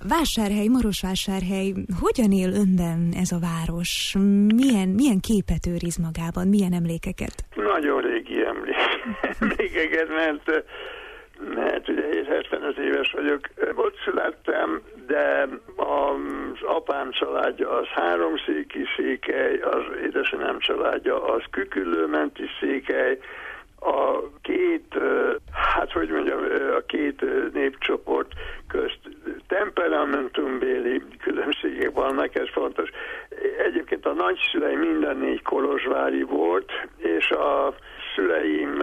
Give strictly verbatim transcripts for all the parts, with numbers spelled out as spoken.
Vásárhely, Marosvásárhely, hogyan él önben ez a város? Milyen, milyen képet őriz magában, milyen emlékeket? Nagyon régi emlékeket, mert, mert ugye én hetvenöt éves vagyok. Ott születtem, de az apám családja az háromszéki Székely, az édesanyám családja az Küküllőmenti Székely. A két, hát hogy mondjam, a két népcsoport közt temperamentumbéli különbségek vannak, ez fontos. Egyébként a nagyszüleim minden négy kolozsvári volt, és a szüleim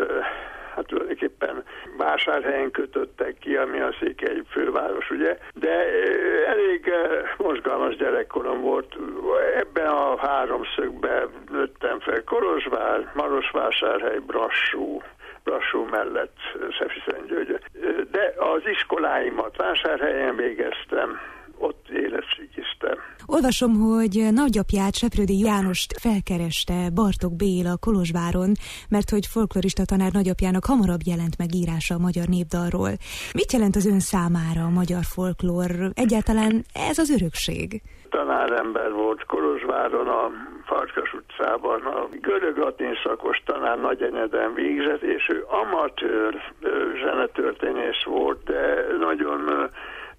hát tulajdonképpen Vásárhelyen kötöttek ki, ami a székely főváros, ugye, de elég mozgalmas gyerekkorom volt. Ebben a háromszögben nőttem fel: Kolozsvár, Marosvásárhely, Brassó, Brassó mellett Szefiszentgyörgy. De az iskoláimat Vásárhelyen végeztem, ott érettségiztem. Olvasom, hogy nagyapját, Seprődi Jánost felkereste Bartók Béla Kolozsváron, mert hogy folklorista tanár nagyapjának hamarabb jelent meg írása a magyar népdalról. Mit jelent az ön számára a magyar folklór? Egyáltalán ez az örökség? Tanárember volt Kolozsváron, a Farkas utcában, a görög-latin szakos tanár Nagyenyeden végzett, és ő amatőr zenetörténész volt, de nagyon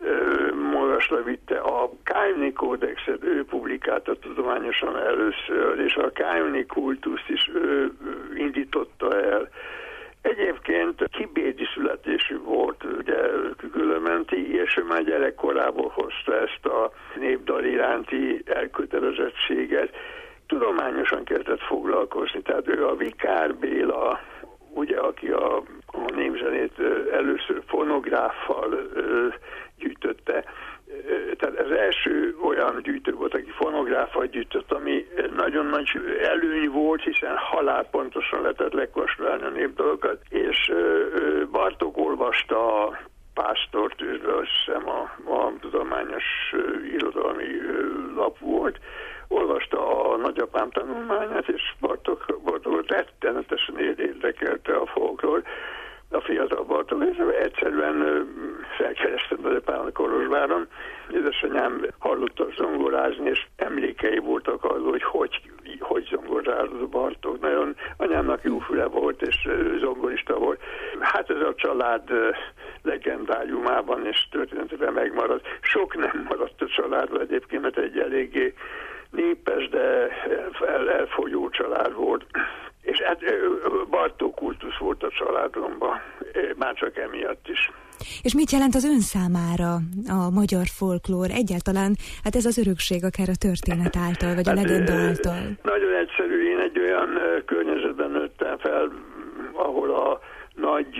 magasra vitte a Kájni kódexet, ő publikálta tudományosan először, és a Kájni kultuszt is ő indította el. Egyébként kibédi születésű volt, ugye Küküllőmenti, és ő már gyerekkorából hozta ezt a népdal iránti elkötelezettséget. Tudományosan kezdett foglalkozni, tehát ő a Vikár Béla, ugye, aki a, a népzenét először fonográffal gyűjtötte. Tehát az első olyan gyűjtő volt, aki fonográffal gyűjtött, ami nagyon nagy előny volt, hiszen halálpontosan lehetett lekonstruálni a népdalokat, és Bartók olvasta a Pásztortűzről, azt hiszem a, a tudományos irodalmi lap volt, olvasta a nagyapám tanulmányát, és Bartók, Bartók rettenetesen érdekelte a folklór, a fiatal Bartók, és egyszerűen felkerestem nagyapám a Kolozsváron. Édesanyám hallotta zongorázni, és emlékei voltak arról, hogy hogy, hogy zongorázott Bartók. Nagyon anyámnak jó füle volt, és zongorista volt. Hát ez a család legendáriumában és történetében megmaradt. Sok nem maradt a családban egyébként, mert egy eléggé népes, de el, elfogyó család volt. És hát Bartók kultusz volt a családomban, már csak emiatt is. És mit jelent az ön számára a magyar folklór? Egyáltalán, hát ez az örökség akár a történet által, vagy hát, a legenda által? Nagyon egyszerű, én egy olyan környezetben nőttem fel, ahol a nagy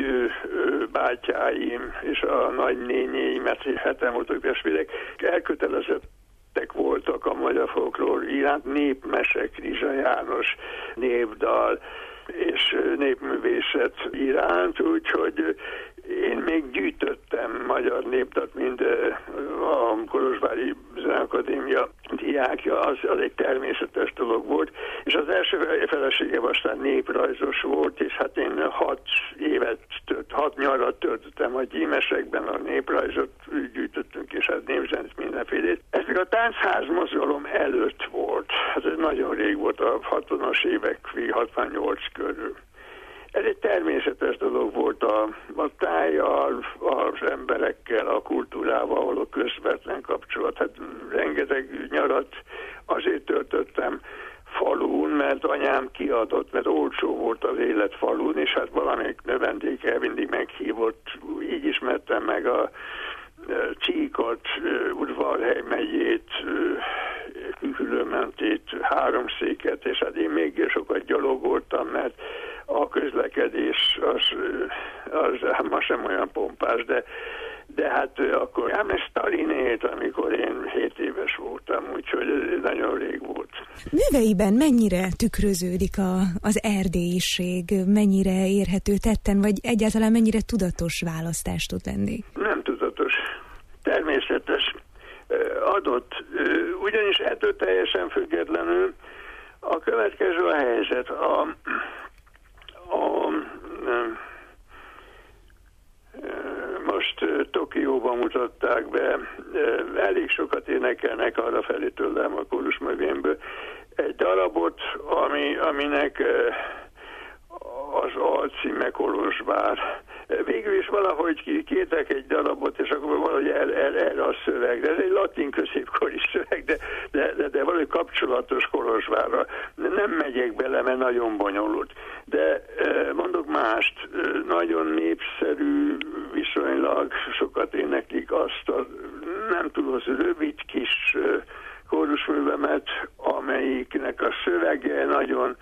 bátyáim és a nagy nényéim, mert heten voltak testvérek, elkötelezett voltak a magyar folklór iránt, népmesek, Rizsa János, népdal és népművészet iránt, úgyhogy én még gyűjtöttem magyar népdalt, mint a Kolozsvári Zeneakadémia diákja, az, az egy természetes dolog volt, és az első feleségem aztán néprajzos volt, és hát én hat évet, tört, hat nyarat töltöttem a gyímesekben, a néprajzot gyűjtöttünk, és hát népzenét mindenfélét. Ez még a táncház mozgalom előtt volt, hát ez nagyon rég volt, a hatvanas évek, hatvannyolc körül. Ez egy természetes dolog volt a, a tájjal, az emberekkel, a kultúrával való közvetlen kapcsolat. Hát rengeteg nyarat azért töltöttem falun, mert anyám kiadott, mert olcsó volt az élet falun, és hát valamelyik növendéke mindig meghívott. Így ismertem meg a Csíkot, Udvarhely megyét, Küküllőmentét, Háromszéket, és hát én még sokat gyalogoltam, mert a közlekedés az, az ma sem olyan pompás, de, de hát akkor ám ez Stalin élt, amikor én hét éves voltam, úgyhogy ez nagyon rég volt. Műveiben mennyire tükröződik a, az erdélyiség, mennyire érhető tetten, vagy egyáltalán mennyire tudatos választás tud lenni? Nem tudatos, természetes, adott, ugyanis ettől teljesen függetlenül a következő a helyzet. A, a, most Tokióban mutatták be, elég sokat énekelnek arra felé tőlem a kórusmövémből. Egy darabot, ami, aminek az alcíme Kolozsvár. Végül is valahogy kértek egy darabot, és akkor valahogy el, el, erre a szöveg. De ez egy latin középkori szöveg, de, de, de, de valahogy kapcsolatos Kolozsvárra. Nem megyek bele, mert nagyon bonyolult. De mondok mást, nagyon népszerű, viszonylag sokat éneklik azt a nem tudom, az rövid kis kórusművemet, amelyiknek a szövege nagyon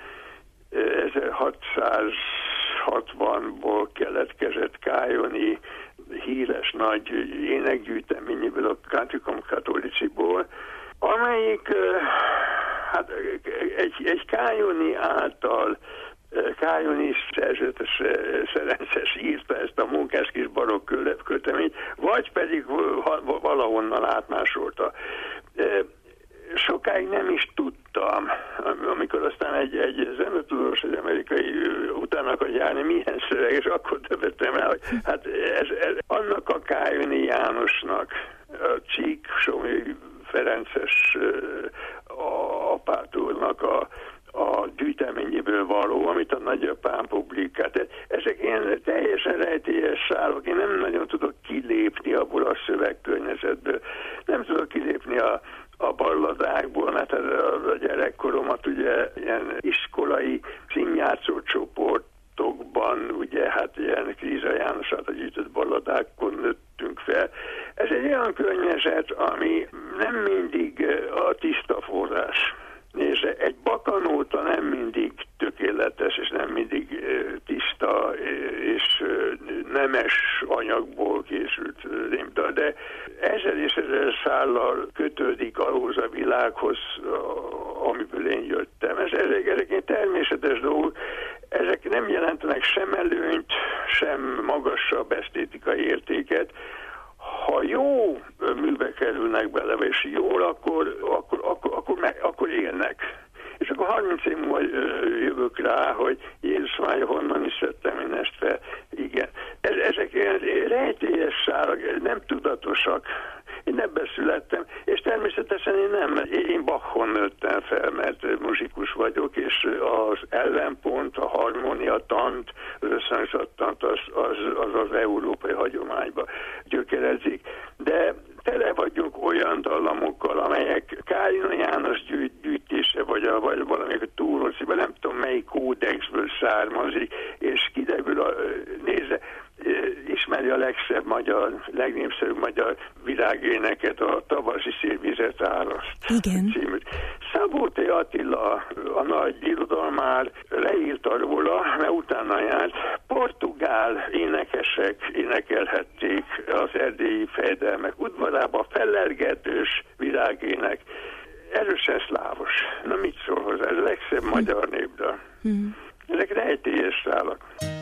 ezerhatszázhatvanból keletkezett Kájoni híres nagy énekgyűjteményéből, a Canticum Catholiciból, amelyik hát egy, egy Kájoni által Kájoni szerzetes Szerences írta ezt a munkás kis barokk költeményt, vagy pedig valahonnan átmásolta. Sokáig nem is tudtam, amikor aztán egy, egy zenetudós, egy amerikai utána akar járni, milyen szöveg, és akkor többettem rá, hogy hát ez, ez annak a Kájoni Jánosnak, a Csík Somi Ferences apátúrnak a a gyűjteményéből való, amit a nagyapám publikált. Ezek ilyen teljesen rejtélyes szálok. Én nem nagyon tudok kilépni abból a szövegkörnyezetből. Nem tudok kilépni a, a balladákból, mert a, a gyerekkoromat ugye ilyen iskolai színjátszó csoportokban, ugye hát ilyen Kríza János által gyűjtött balladákon nőttünk fel. Ez egy olyan környezet, ami nem mindig a tiszta forrás. Nézze, egy bakanóta nem mindig tökéletes, és nem mindig tiszta és nemes anyagból készült rémdal, de ezer és ezer szállal kötődik ahhoz a világhoz, amiből én jöttem. Ez, ezek, ezek természetes dolgok, ezek nem jelentenek sem előnyt, sem magasabb esztétikai értéket. Ha jó műbe kerülnek bele, és jól, akkor, akkor, akkor, akkor, meg, akkor élnek. És akkor harminc év múlva jövök rá, hogy Jézus Mária, honnan is vettem én ezt fel. Igen. Ezek ilyen rejtélyes szárak, nem tudatosak. Én ebben születtem, és természetesen én nem, én Bachon nőttem fel, mert muzsikus vagyok, és az ellenpont, a harmóniatant, az összhangzattant, az az, az az európai hagyományba gyökerezik. De tele vagyunk olyan dallamokkal, amelyek Kájoni János gyűjt, gyűjtése, vagy, a, vagy valamelyik túlhossziban, nem tudom melyik kódexből származik, és kiderül, a, nézze, ismeri a legszebb magyar, legnépszerűbb magyar világéneket, a Tavasi szélvizet áraszt. Igen. Című. Szabó T. Attila, a nagy irodalmár leírta róla, mert utána járt. Portugál énekesek énekelhették az erdélyi fejedelmek udvarába, fellergetős világének. Erősen szlávos. Na mit szól hozzá? Ez a legszebb hm. magyar népdal. Hm. Ezek rejtélyes szálak.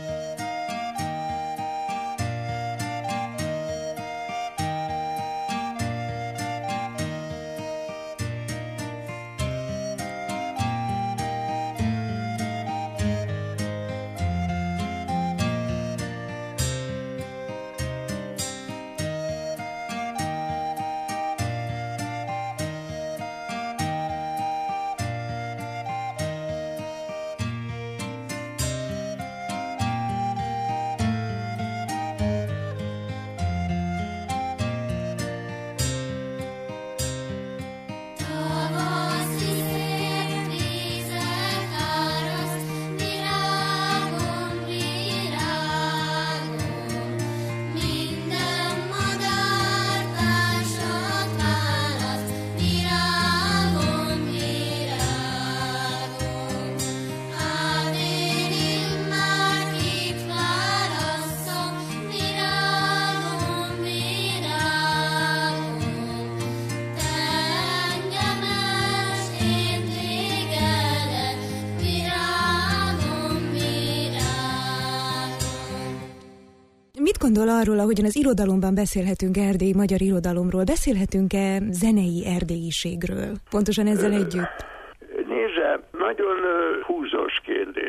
Mit gondol arról, ahogyan az irodalomban beszélhetünk erdélyi magyar irodalomról, beszélhetünk-e zenei erdélyiségről? Pontosan ezzel együtt. Nézze, nagyon húzós kérdés.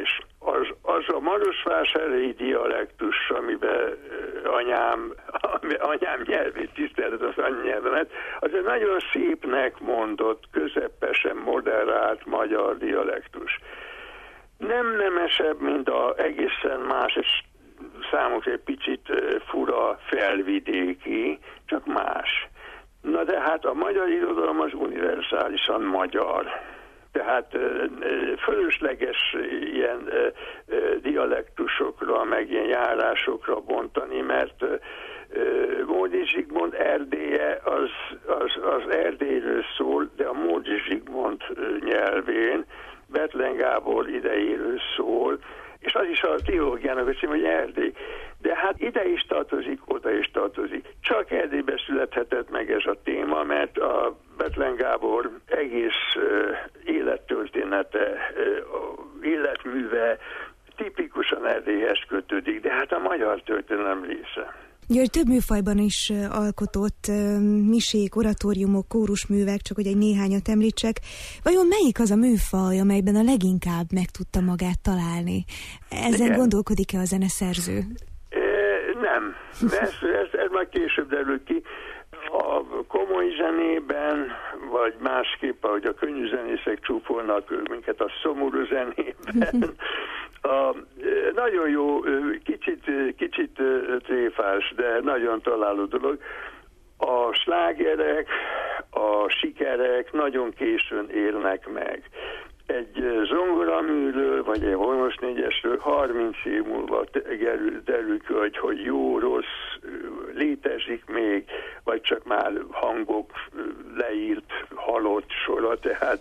az, az a marosvásárhelyi dialektus, amiben anyám, anyám nyelvét tisztelet az anyanyelvemet, az egy nagyon szépnek mondott, közepesen moderált magyar dialektus. Nem nemesebb, mint a egészen más, és számos egy picit fura felvidéki, csak más. Na de hát a magyar irodalom az univerzálisan magyar. Tehát fölösleges ilyen dialektusokra, meg ilyen járásokra bontani, mert Módi Zsigmond Erdélye az, az, az Erdélyről szól, de a Módi Zsigmond nyelvén, Bethlen Gábor idejéről szól, és az is a trilógiának a cím, hogy Erdély. De hát ide is tartozik, oda is tartozik. Csak Erdélybe születhetett meg ez a téma, mert a Bethlen Gábor egész uh, élettörténete, uh, életműve tipikusan Erdélyhez kötődik, de hát a magyar történelem része. György több műfajban is alkotott misék, oratóriumok, kórusművek, csak hogy egy néhányat említsek. Vajon melyik az a műfaj, amelyben a leginkább meg tudta magát találni? Ezen Igen. gondolkodik-e a zeneszerző? E, nem. Ez, ez, ez már később derül ki. A komoly zenében, vagy másképp, ahogy a könnyű zenészek csúfolnak minket a szomorú zenében, a, nagyon jó, kicsit, kicsit tréfás, de nagyon találó dolog. A slágerek, a sikerek nagyon későn érnek meg. Egy zongoraműről, vagy egy Hormos négyesről harminc év múlva derül ki, hogy, hogy jó, rossz, létezik még, vagy csak már hangok leírt, halott sora, tehát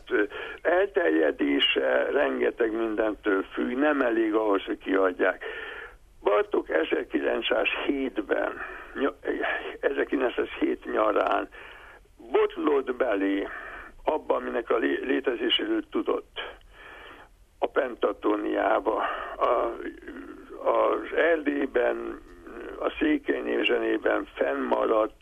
elterjedése rengeteg mindentől függ, nem elég ahhoz, hogy kiadják. Bartók ezerkilencszázhétben, ezerkilencszázhét nyarán botlott belé abban, aminek a létezéséről tudott, a Pentatóniába, a, az Erdélyben, a Székely névzenében fennmaradt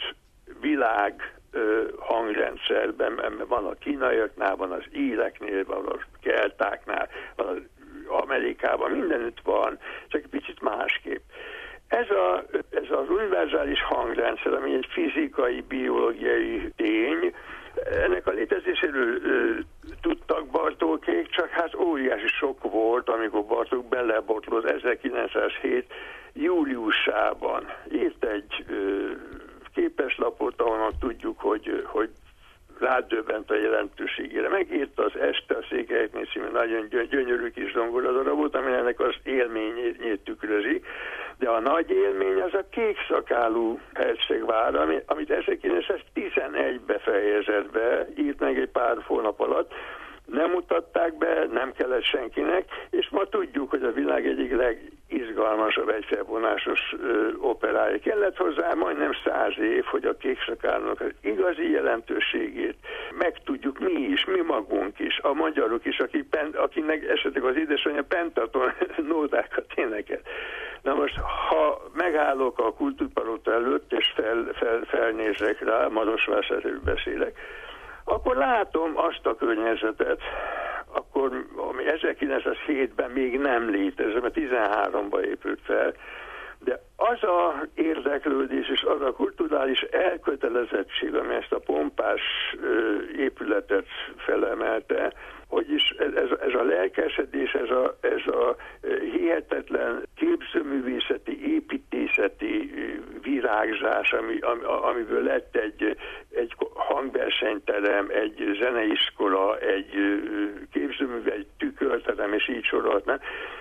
világ ö, hangrendszerben, van a kínaiaknál, van az íreknél, van a keltáknál, van az Amerikában, mindenütt van, csak egy picit másképp. Ez, a, ez az univerzális hangrendszer, ami egy fizikai, biológiai tény, ennek a létezéséről ö, tudtak Bartókék, csak hát óriási sok volt, amikor Bartók belebotlott ezerkilencszázhét júliusában. Írt egy ö, képeslapot, ahonnan tudjuk, hogy, hogy rádöbbent a jelentőségére. Megírta az Este a Székelyeknél című nagyon gyönyörű kis zongoradarabot, ami ennek az élményét tükrözi. De a nagy élmény az a Kékszakálú hercegvár, amit ezerkilencszáztizenegyben fejezett be, írt meg egy pár hónap alatt, nem mutatták be, nem kellett senkinek, és ma tudjuk, hogy a világ egyik legizgalmasabb egyfelvonásos operája. Kellett hozzá majdnem száz év, hogy a Kékszakálónak az igazi jelentőségét megtudjuk mi is, mi magunk is, a magyarok is, akik, akinek esetleg az édesanyja pentaton nótákat énekel. Na most, ha megállok a Kultúrpalota előtt, és fel, fel, felnézek rá, Marosvásárhelyből beszélek, akkor látom azt a környezetet, akkor, ami ezerkilencszázhétben még nem létezett, mert tizenháromban épült fel, de az a érdeklődés és az a kulturális elkötelezettség, ami ezt a pompás ö, épületet felemelte, hogy is ez, ez a lelkesedés, ez a, ez a hihetetlen képzőművészeti, építészeti virágzás, ami, amiből lett egy, egy hangversenyterem, egy zeneiskola, egy képzőműve, egy tükörterem, és így sorolhatnám.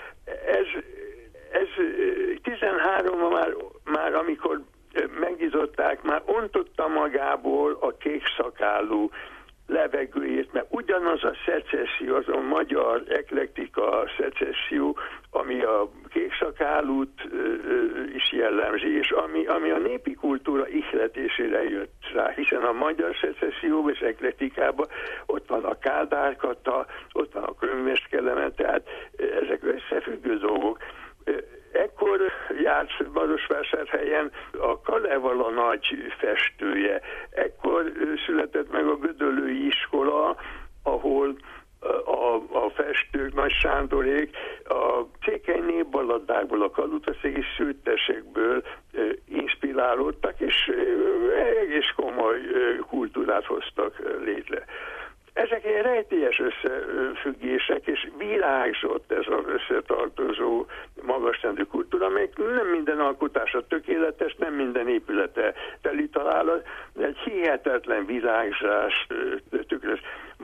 Ez, ez tizenháromban már, már amikor megnyitották, már ontotta magából a kékszakálú levegőjét, mert ugyanaz a szecesszió, az a magyar eklektika szecesszió, ami a kékszakálút is jellemzi, és ami, ami a népi kultúra ihletésére jött rá, hiszen a magyar szecesszióban és eklektikában ott van a kádárkata, ott van a könyves Kelemen, tehát ezek összefüggő dolgok. Ekkor járt Marosvásárhelyen a Kalevala nagy festője. Ekkor született meg a Gödöllői iskola, ahol a, a festők, Nagy Sándorék a székely népballadákból, a kalutaszéki szőttesekből inspirálódtak, és egész komoly kultúrát hoztak létre. Ezek ilyen rejtélyes összefüggések, és virágzott ez az összetartozó magasrendű kultúra, amelyik nem minden alkotása tökéletes, nem minden épülete teli találat, de egy hihetetlen virágzás tükröz.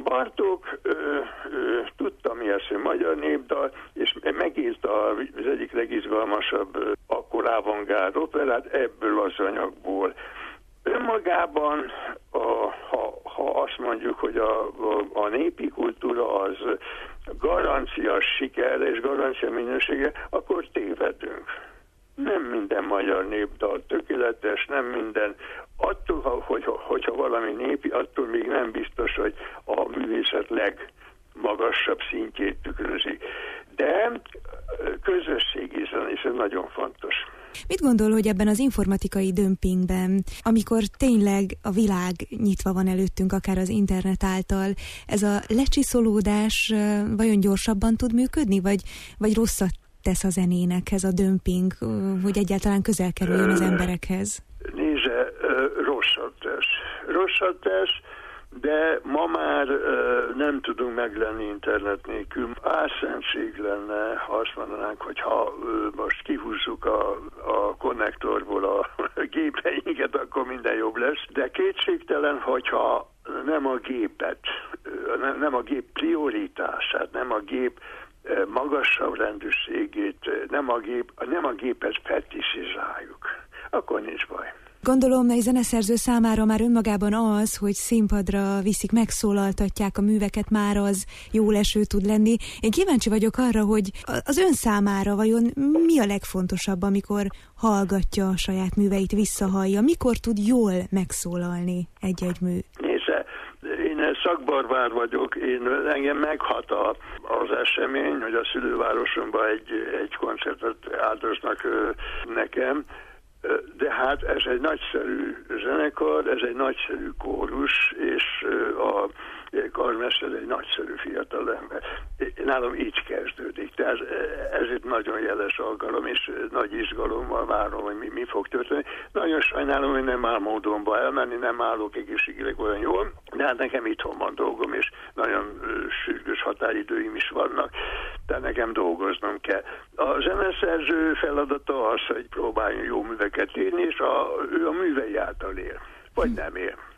Bartók ö, ö, tudta, mi az, hogy magyar népdal, és megírta az egyik legizgalmasabb akkor avantgárd operát ebből az anyagból. Önmagában, a, ha, ha azt mondjuk, hogy a, a, a népi kultúra az garancia sikerre és garancia minősége, akkor tévedünk. Nem minden magyar népdal tökéletes, nem minden. Attól, hogy, hogyha valami népi, attól még nem biztos, hogy a művészet legmagasabb szintjét tükrözi. De közösségi zene, és ez nagyon fontos. Mit gondol, hogy ebben az informatikai dömpingben, amikor tényleg a világ nyitva van előttünk, akár az internet által, ez a lecsiszolódás vajon gyorsabban tud működni, vagy, vagy rosszat tesz a zenének ez a dömping, hogy egyáltalán közel kerüljön az emberekhez? Nézze, rosszat tesz. Rosszat tesz, de ma már uh, nem tudunk meglenni internet nélkül. Álszentség lenne, ha azt mondanánk, hogy ha uh, most kihúzzuk a, a konnektorból a gépeinket, akkor minden jobb lesz. De kétségtelen, hogyha nem a gépet, uh, nem, nem a gép prioritását, nem a gép uh, magasabb rendűségét, uh, nem, a gép, nem a gépet fetisizáljuk, akkor nincs baj. Gondolom, egy zeneszerző számára már önmagában az, hogy színpadra viszik, megszólaltatják a műveket, már az jól eső tud lenni. Én kíváncsi vagyok arra, hogy az ön számára vajon mi a legfontosabb, amikor hallgatja a saját műveit, visszahallja, mikor tud jól megszólalni egy-egy mű? Nézze, én szakbarbár vagyok, én engem meghat a, az esemény, hogy a szülővárosomban egy, egy koncertet áldoznak nekem, de hát ez egy nagyszerű zenekar, ez egy nagyszerű kórus, és a karmester egy nagyszerű fiatalember. Nálam így kezdődik, tehát ez egy nagyon jeles alkalom, és nagy izgalommal várom, hogy mi, mi fog történni. Nagyon sajnálom, hogy nem áll módonba elmenni, nem állok egészségileg olyan jól, de hát nekem itthon van dolgom, és nagyon sürgős határidőim is vannak, de nekem dolgoznom kell. A zeneszerző feladata az, hogy próbáljon jó műveket írni, és a, ő a művei által él, vagy nem él.